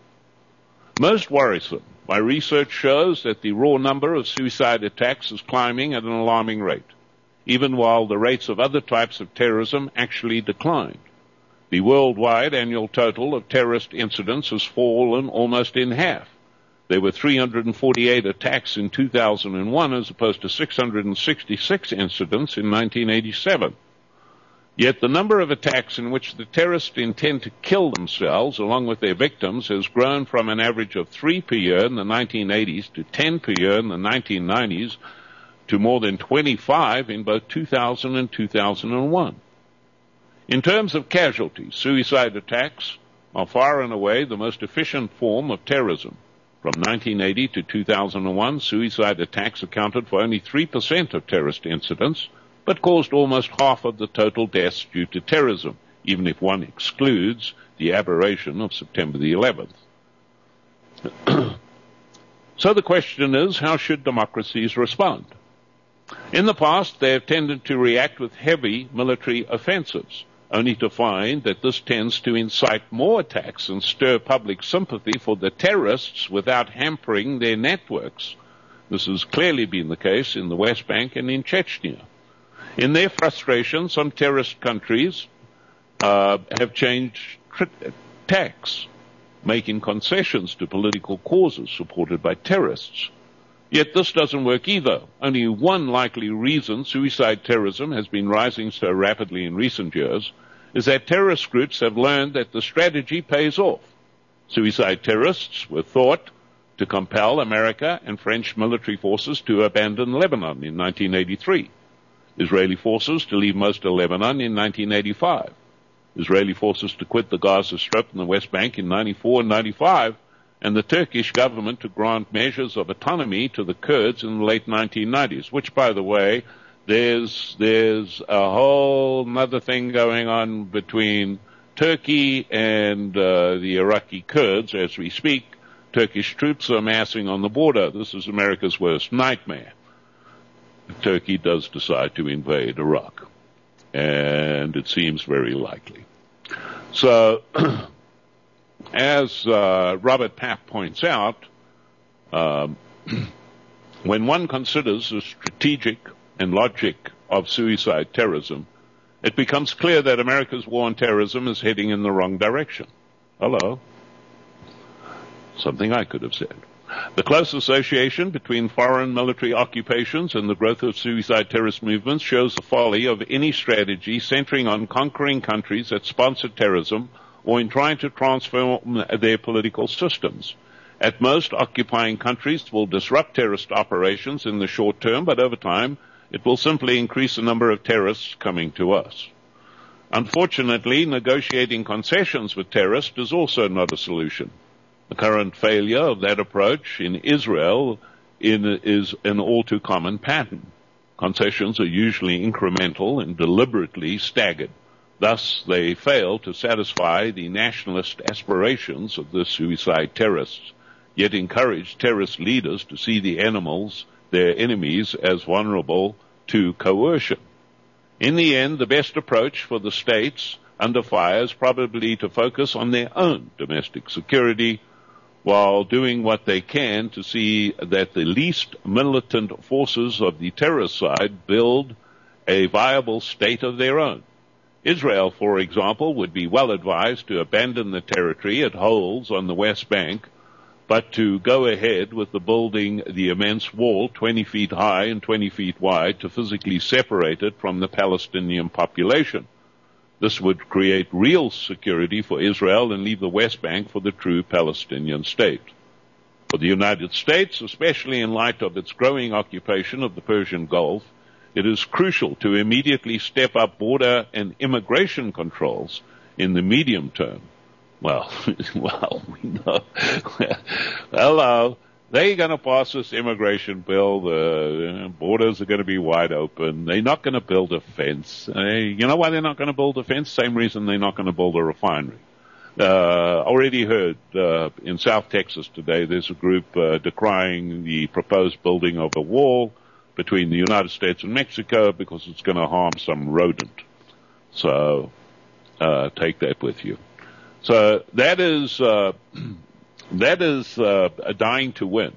Most worrisome, my research shows that the raw number of suicide attacks is climbing at an alarming rate, even while the rates of other types of terrorism actually declined. The worldwide annual total of terrorist incidents has fallen almost in half. There were three hundred forty-eight attacks in two thousand one as opposed to six hundred sixty-six incidents in nineteen eighty-seven. Yet the number of attacks in which the terrorists intend to kill themselves along with their victims has grown from an average of three per year in the nineteen eighties to ten per year in the nineteen nineties to more than twenty-five in both two thousand and two thousand one. In terms of casualties, suicide attacks are far and away the most efficient form of terrorism. From nineteen eighty to two thousand one, suicide attacks accounted for only three percent of terrorist incidents, but caused almost half of the total deaths due to terrorism, even if one excludes the aberration of September the eleventh. So the question is, how should democracies respond? In the past, they have tended to react with heavy military offensives, only to find that this tends to incite more attacks and stir public sympathy for the terrorists without hampering their networks. This has clearly been the case in the West Bank and in Chechnya. In their frustration, some terrorist countries uh, have changed tri- tacks, making concessions to political causes supported by terrorists. Yet this doesn't work either. Only one likely reason suicide terrorism has been rising so rapidly in recent years is that terrorist groups have learned that the strategy pays off. Suicide terrorists were thought to compel America and French military forces to abandon Lebanon in nineteen eighty-three. Israeli forces to leave most of Lebanon in nineteen eighty-five. Israeli forces to quit the Gaza Strip and the West Bank in ninety-four and ninety-five, and the Turkish government to grant measures of autonomy to the Kurds in the late nineteen nineties, which, by the way, there's there's a whole other thing going on between Turkey and uh, the Iraqi Kurds as we speak. Turkish troops are massing on the border. This is America's worst nightmare. Turkey does decide to invade Iraq, and it seems very likely. So, as uh, Robert Papp points out, um, when one considers the strategic and logic of suicide terrorism, it becomes clear that America's war on terrorism is heading in the wrong direction. Hello. Something I could have said. The close association between foreign military occupations and the growth of suicide terrorist movements shows the folly of any strategy centering on conquering countries that sponsor terrorism or in trying to transform their political systems. At most, occupying countries will disrupt terrorist operations in the short term, but over time, it will simply increase the number of terrorists coming to us. Unfortunately, negotiating concessions with terrorists is also not a solution. The current failure of that approach in Israel in, is an all-too common pattern. Concessions are usually incremental and deliberately staggered. Thus, they fail to satisfy the nationalist aspirations of the suicide terrorists, yet encourage terrorist leaders to see the animals, their enemies, as vulnerable to coercion. In the end, the best approach for the states under fire is probably to focus on their own domestic security, while doing what they can to see that the least militant forces of the terrorist side build a viable state of their own. Israel, for example, would be well advised to abandon the territory it holds on the West Bank, but to go ahead with the building the immense wall twenty feet high and twenty feet wide to physically separate it from the Palestinian population. This would create real security for Israel and leave the West Bank for the true Palestinian state. For the United States, especially in light of its growing occupation of the Persian Gulf, it is crucial to immediately step up border and immigration controls in the medium term. Well, well, we know. Hello. They're going to pass this immigration bill. The borders are going to be wide open. They're not going to build a fence. Uh, you know why they're not going to build a fence? Same reason they're not going to build a refinery. Uh, already heard uh, in South Texas today there's a group uh, decrying the proposed building of a wall between the United States and Mexico because it's going to harm some rodent. So uh, take that with you. So that is... Uh, That is uh, a dying to win,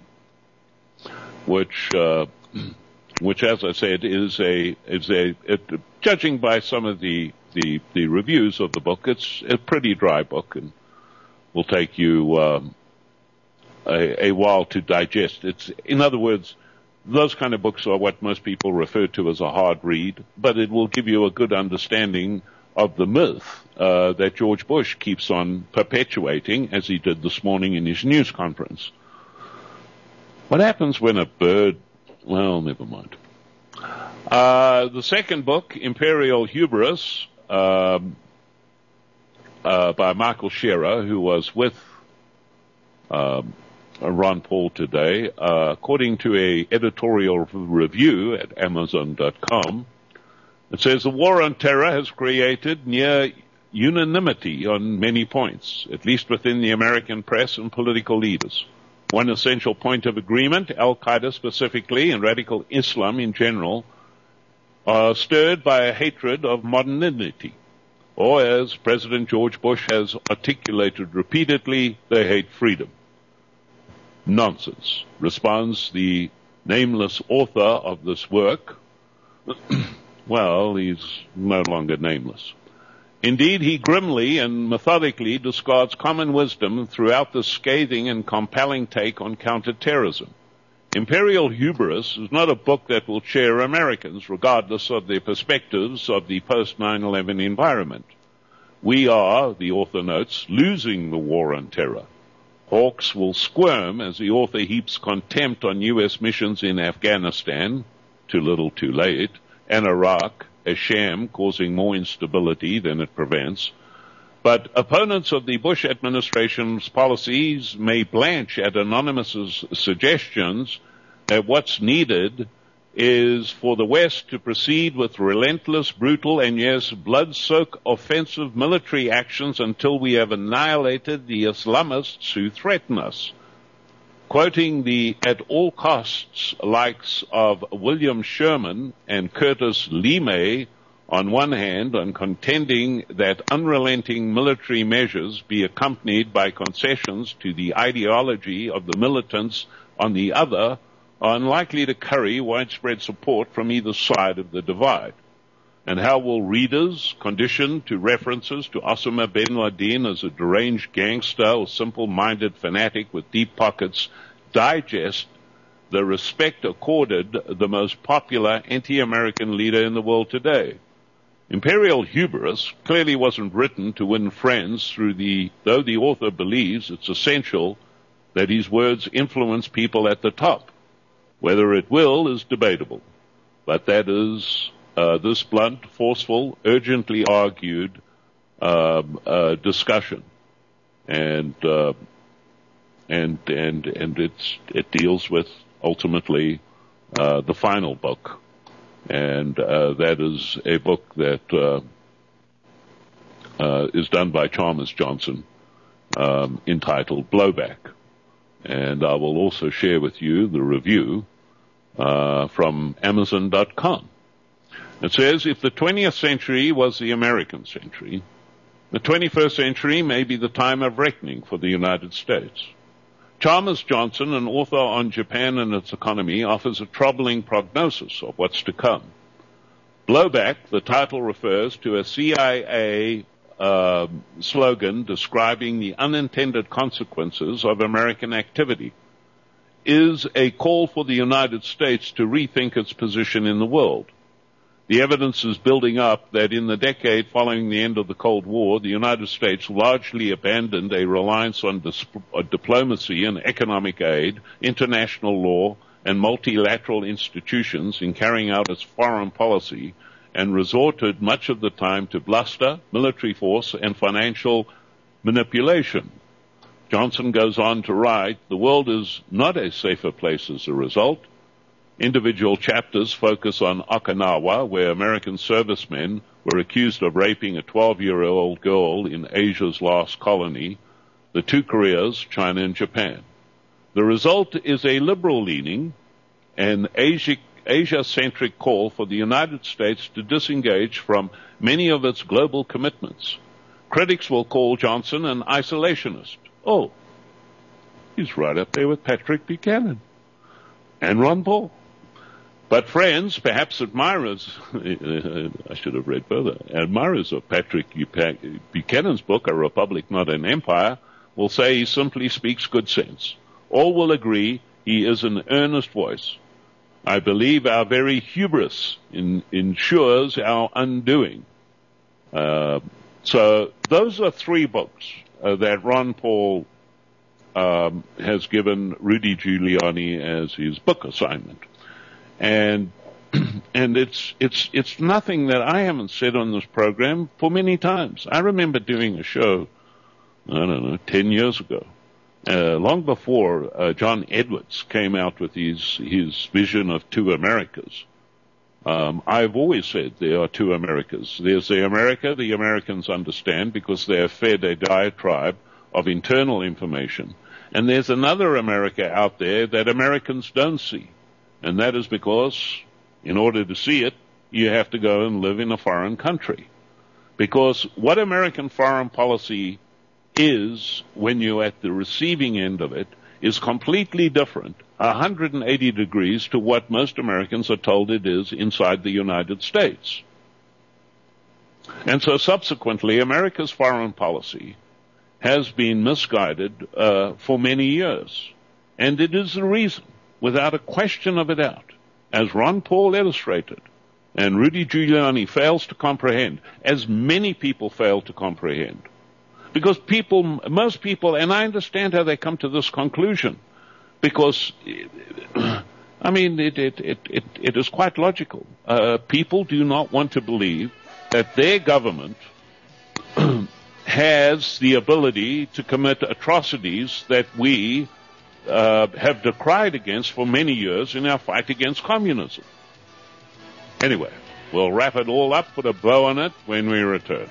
which, uh, which, as I said, is a is a it, judging by some of the, the the reviews of the book, it's a pretty dry book and will take you um, a, a while to digest. It's, in other words, those kind of books are what most people refer to as a hard read, but it will give you a good understanding of the myth uh, that George Bush keeps on perpetuating, as he did this morning in his news conference. What happens when a bird... Well, never mind. Uh, the second book, Imperial Hubris, um, uh, by Michael Scherer, who was with um, Ron Paul today, uh, according to a editorial review at Amazon dot com, it says the war on terror has created near unanimity on many points, at least within the American press and political leaders. One essential point of agreement, Al-Qaeda specifically and radical Islam in general, are stirred by a hatred of modernity, or as President George Bush has articulated repeatedly, they hate freedom. Nonsense, responds the nameless author of this work. well, he's no longer nameless. Indeed, he grimly and methodically discards common wisdom throughout this scathing and compelling take on counterterrorism. Imperial Hubris is not a book that will cheer Americans, regardless of their perspectives of the post nine eleven environment. We are, the author notes, losing the war on terror. Hawks will squirm as the author heaps contempt on U S missions in Afghanistan, too little too late, and Iraq, a sham causing more instability than it prevents. But opponents of the Bush administration's policies may blanch at Anonymous's suggestions that what's needed is for the West to proceed with relentless, brutal, and yes, blood-soaked offensive military actions until we have annihilated the Islamists who threaten us. Quoting the at all costs likes of William Sherman and Curtis LeMay on one hand, and contending that unrelenting military measures be accompanied by concessions to the ideology of the militants on the other, are unlikely to curry widespread support from either side of the divide. And how will readers, conditioned to references to Osama bin Laden as a deranged gangster or simple-minded fanatic with deep pockets, digest the respect accorded the most popular anti-American leader in the world today? Imperial Hubris clearly wasn't written to win friends through the, though the author believes it's essential that his words influence people at the top. Whether it will is debatable, but that is uh, this blunt, forceful, urgently argued uh, uh, discussion, and uh, and and and it's it deals with ultimately uh, the final book, and uh, that is a book that uh, uh, is done by Chalmers Johnson, um, entitled Blowback, and I will also share with you the review uh, from Amazon dot com. It says, if the twentieth century was the American century, the twenty-first century may be the time of reckoning for the United States. Chalmers Johnson, an author on Japan and its economy, offers a troubling prognosis of what's to come. Blowback, the title refers to a C I A uh, slogan describing the unintended consequences of American activity, is a call for the United States to rethink its position in the world. The evidence is building up that in the decade following the end of the Cold War, the United States largely abandoned a reliance on dis- uh, diplomacy and economic aid, international law, and multilateral institutions in carrying out its foreign policy, and resorted much of the time to bluster, military force, and financial manipulation. Johnson goes on to write, the world is not a safer place as a result. Individual chapters focus on Okinawa, where American servicemen were accused of raping a twelve-year-old girl in Asia's last colony, the two Koreas, China and Japan. The result is a liberal-leaning and Asia, Asia-centric call for the United States to disengage from many of its global commitments. Critics will call Johnson an isolationist. Oh, he's right up there with Patrick Buchanan and Ron Paul. But friends, perhaps admirers, I should have read further, admirers of Patrick Buchanan's book, A Republic Not an Empire, will say he simply speaks good sense. All will agree he is an earnest voice. I believe our very hubris in, ensures our undoing. Uh, so those are three books uh, that Ron Paul um, has given Rudy Giuliani as his book assignment. And and it's it's it's nothing that I haven't said on this program for many times. I remember doing a show, I don't know, ten years ago, uh, long before uh, John Edwards came out with his his vision of two Americas. Um, I've always said there are two Americas. There's the America the Americans understand because they are fed a diatribe of internal information, and there's another America out there that Americans don't see. And that is because, in order to see it, you have to go and live in a foreign country. Because what American foreign policy is, when you're at the receiving end of it, is completely different, one hundred eighty degrees, to what most Americans are told it is inside the United States. And so subsequently, America's foreign policy has been misguided uh, for many years. And it is the reason, without a question of a doubt, as Ron Paul illustrated, and Rudy Giuliani fails to comprehend, as many people fail to comprehend. Because people, most people, and I understand how they come to this conclusion, because, I mean, it, it, it, it, it is quite logical. Uh, people do not want to believe that their government has the ability to commit atrocities that we uh, have decried against for many years in our fight against communism. Anyway, we'll wrap it all up, put a bow on it when we return.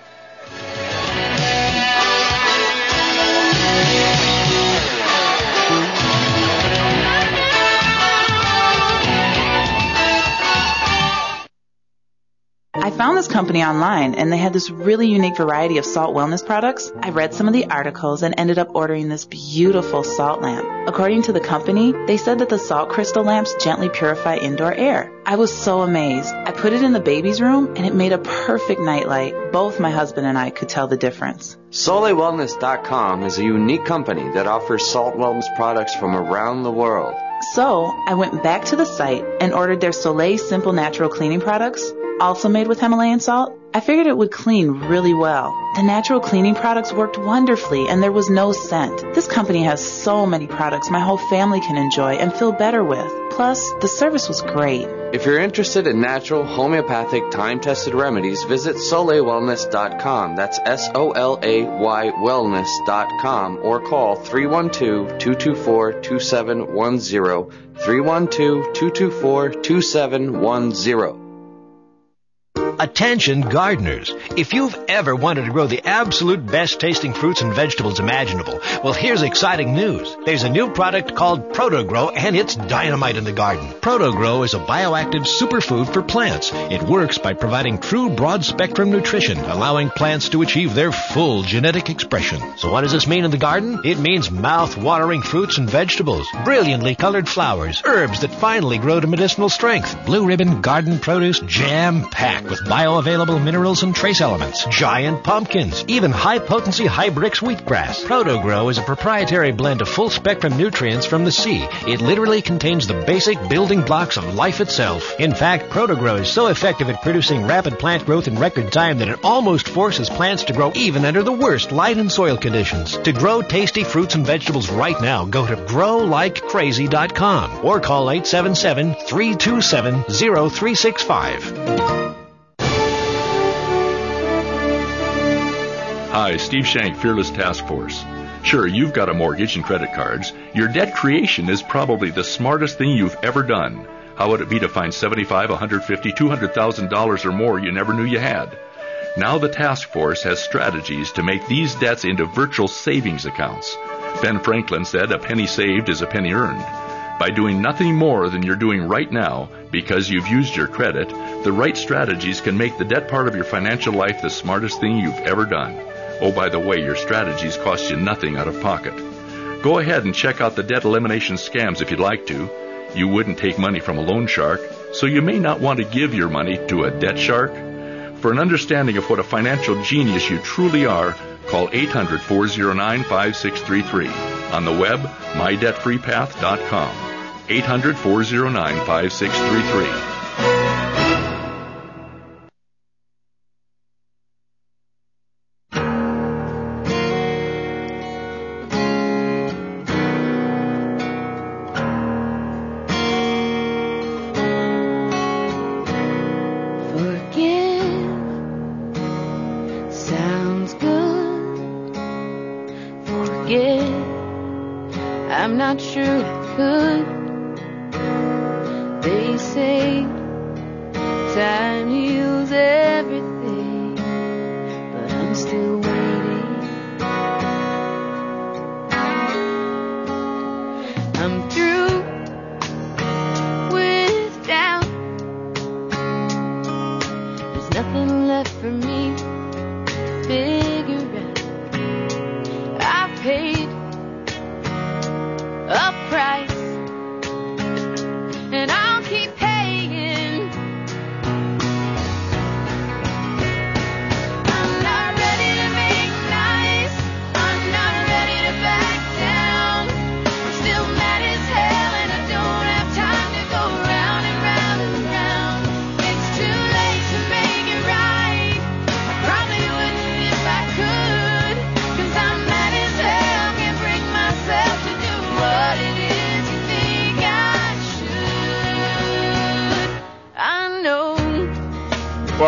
I found this company online, and they had this really unique variety of salt wellness products. I read some of the articles and ended up ordering this beautiful salt lamp. According to the company, they said that the salt crystal lamps gently purify indoor air. I was so amazed. I put it in the baby's room, and it made a perfect nightlight. Both my husband and I could tell the difference. Soleil Wellness dot com is a unique company that offers salt wellness products from around the world. So, I went back to the site and ordered their Soleil Simple Natural Cleaning products, also made with Himalayan salt. I figured it would clean really well. The natural cleaning products worked wonderfully, and there was no scent. This company has so many products my whole family can enjoy and feel better with. Plus, the service was great. If you're interested in natural, homeopathic, time-tested remedies, visit Soleil Wellness dot com. That's S O L A Y Wellness dot com, or call three one two, two two four, two seven one zero, three one two, two two four, two seven one zero. Attention gardeners. If you've ever wanted to grow the absolute best tasting fruits and vegetables imaginable, well, here's exciting news. There's a new product called ProtoGrow, and it's dynamite in the garden. ProtoGrow is a bioactive superfood for plants. It works by providing true broad-spectrum nutrition, allowing plants to achieve their full genetic expression. So what does this mean in the garden? It means mouth-watering fruits and vegetables, brilliantly colored flowers, herbs that finally grow to medicinal strength, blue ribbon garden produce jam-packed with bioavailable minerals and trace elements, giant pumpkins, even high-potency Hybrix wheatgrass. ProtoGrow is a proprietary blend of full-spectrum nutrients from the sea. It literally contains the basic building blocks of life itself. In fact, ProtoGrow is so effective at producing rapid plant growth in record time that it almost forces plants to grow even under the worst light and soil conditions. To grow tasty fruits and vegetables right now, go to grow like crazy dot com or call eight seven seven, three two seven, zero three six five. Hi, Steve Shank, Fearless Task Force. Sure, you've got a mortgage and credit cards. Your debt creation is probably the smartest thing you've ever done. How would it be to find seventy-five, one hundred fifty, two hundred thousand dollars or more you never knew you had? Now the task force has strategies to make these debts into virtual savings accounts. Ben Franklin said a penny saved is a penny earned. By doing nothing more than you're doing right now because you've used your credit, the right strategies can make the debt part of your financial life the smartest thing you've ever done. Oh, by the way, your strategies cost you nothing out of pocket. Go ahead and check out the debt elimination scams if you'd like to. You wouldn't take money from a loan shark, so you may not want to give your money to a debt shark. For an understanding of what a financial genius you truly are, call eight hundred, four oh nine, five six three three. On the web, my debt free path dot com. eight hundred, four oh nine, five six three three. I'm not sure I could. They say time heals everything, but I'm still waiting. I'm through with doubt. There's nothing left for me to figure out. I paid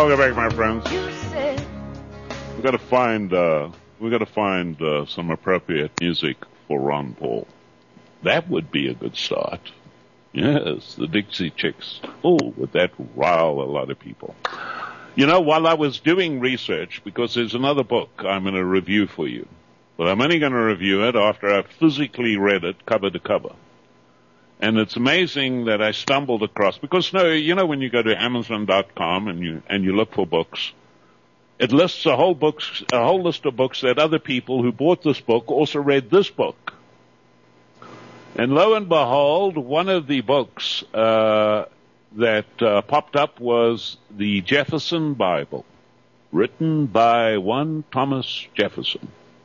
welcome back, my friends. We've got to find, uh, we've got to find uh, some appropriate music for Ron Paul. That would be a good start. Yes, the Dixie Chicks. Oh, would that rile a lot of people. You know, while I was doing research, because there's another book I'm going to review for you, but I'm only going to review it after I've physically read it cover to cover. And it's amazing that I stumbled across, because no, you know, when you go to Amazon dot com and you, and you look for books, it lists a whole books, a whole list of books that other people who bought this book also read this book. And lo and behold, one of the books, uh, that, uh, popped up was the Jefferson Bible, written by one Thomas Jefferson.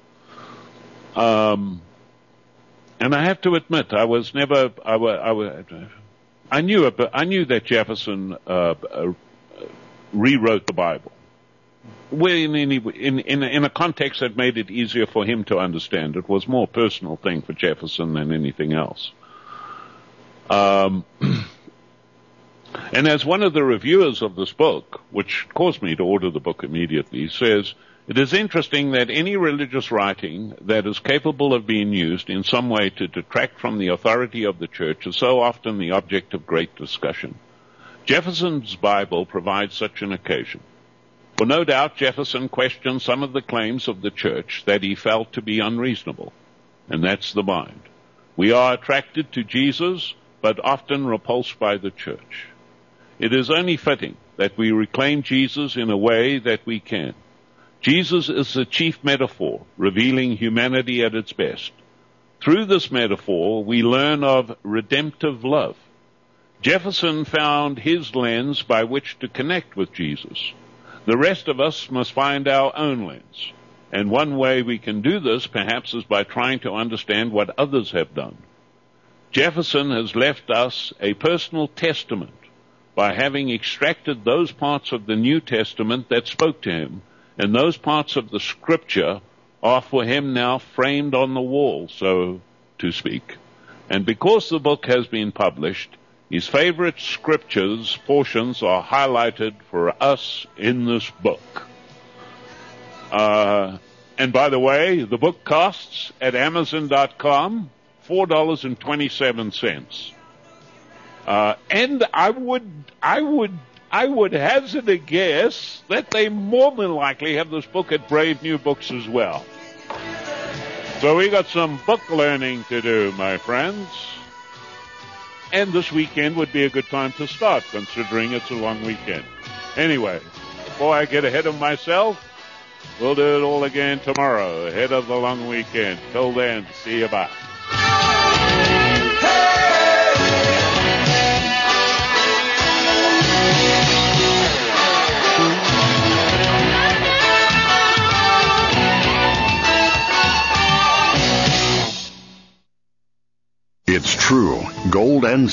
Um, And I have to admit, I was never, I, I, I knew it, but I knew that Jefferson uh, uh, rewrote the Bible. In, in, in, in a context that made it easier for him to understand. It was more a personal thing for Jefferson than anything else. Um, and as one of the reviewers of this book, which caused me to order the book immediately, says, it is interesting that any religious writing that is capable of being used in some way to detract from the authority of the church is so often the object of great discussion. Jefferson's Bible provides such an occasion. For no doubt Jefferson questioned some of the claims of the church that he felt to be unreasonable, and that's the mind. We are attracted to Jesus, but often repulsed by the church. It is only fitting that we reclaim Jesus in a way that we can. Jesus is the chief metaphor, revealing humanity at its best. Through this metaphor, we learn of redemptive love. Jefferson found his lens by which to connect with Jesus. The rest of us must find our own lens. And one way we can do this, perhaps, is by trying to understand what others have done. Jefferson has left us a personal testament by having extracted those parts of the New Testament that spoke to him, and those parts of the Scripture are for him now framed on the wall, so to speak. And because the book has been published, his favorite Scriptures portions are highlighted for us in this book. Uh, and by the way, the book costs at Amazon dot com four dollars and twenty-seven cents. Uh, and I would, I would, I would hazard a guess that they more than likely have this book at Brave New Books as well. So we got some book learning to do, my friends. And this weekend would be a good time to start, considering it's a long weekend. Anyway, before I get ahead of myself, we'll do it all again tomorrow, ahead of the long weekend. Till then, see you, bye. It's true. Gold and